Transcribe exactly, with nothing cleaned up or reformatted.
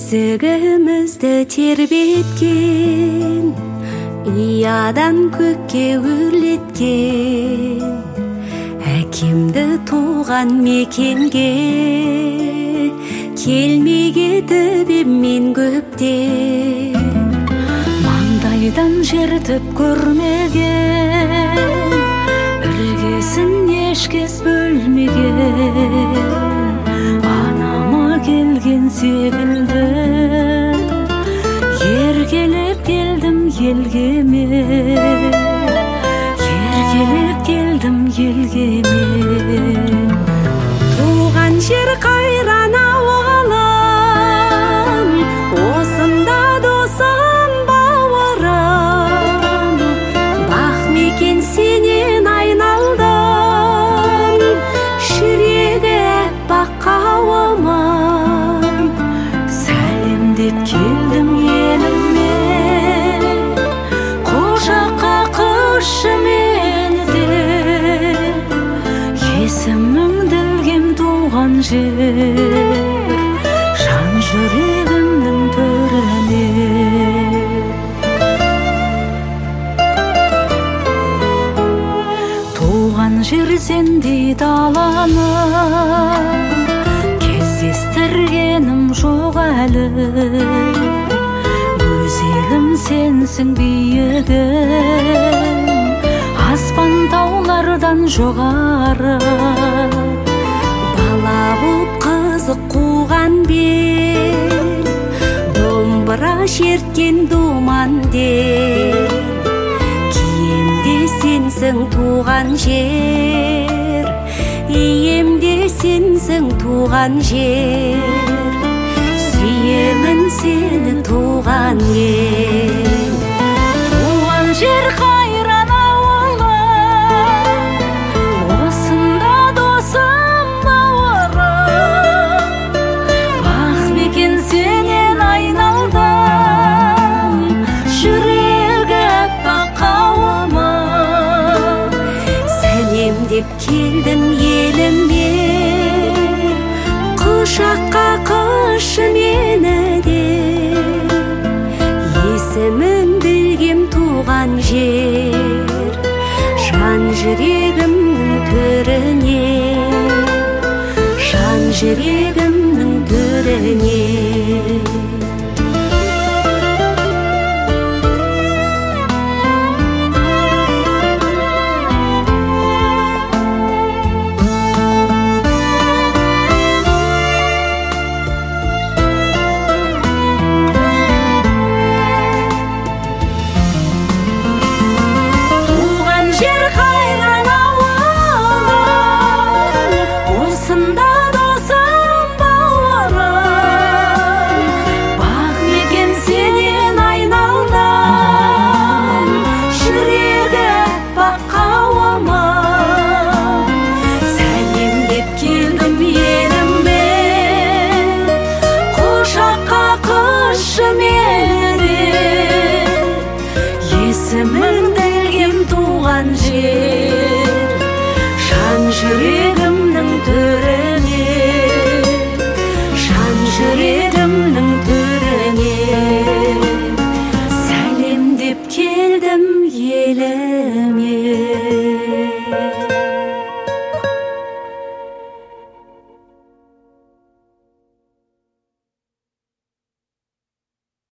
Ісігімізді тербеткен, ұядан көкке өрлеткен, әкемді туған мекенге келмей кетіп мен көптен. Маңдайдан жертіп көрмеген, іргесін ешкес бөлмеген, анама келген секілді еркелеп келдім елге мен, еркелеп келдім елге мен. Туған жер қайран ауылым, осында досым бауырым, бақ мекен сенен айналдым, жүрегі аппақ қауымым. Сәлемдеп келдім еліме, құшаққа құшшы мені де, есіміңді ілгем туған жер, жан жүрегімнің төріне. Туған жер сендей даланы кездестіргенім жоқ әлі, өз елім сенсің биігім, аспан таулардан жоғары. Бала боп қызық қуған бел, домбыра шерткен думан дел, киемде сенсің туған жер, иемде сенсің туған жер, сүйемін сені туған ел. Туған жер қайран ауылым, осында досым бауырым, бақ мекен сенен айналдым, жүрегі аппақ қауымым. Сәлемдеп келдім еліме, құшаққа құшшы мені де, есіміңді ілгем туған жер, жан жүрегімнің төріне, жан жүрегімнің төріне. Есіміңді ілгем туған жер, жан жүрегімнің төріне, жан жүрегімнің төріне. Сәлемдеп келдім елім.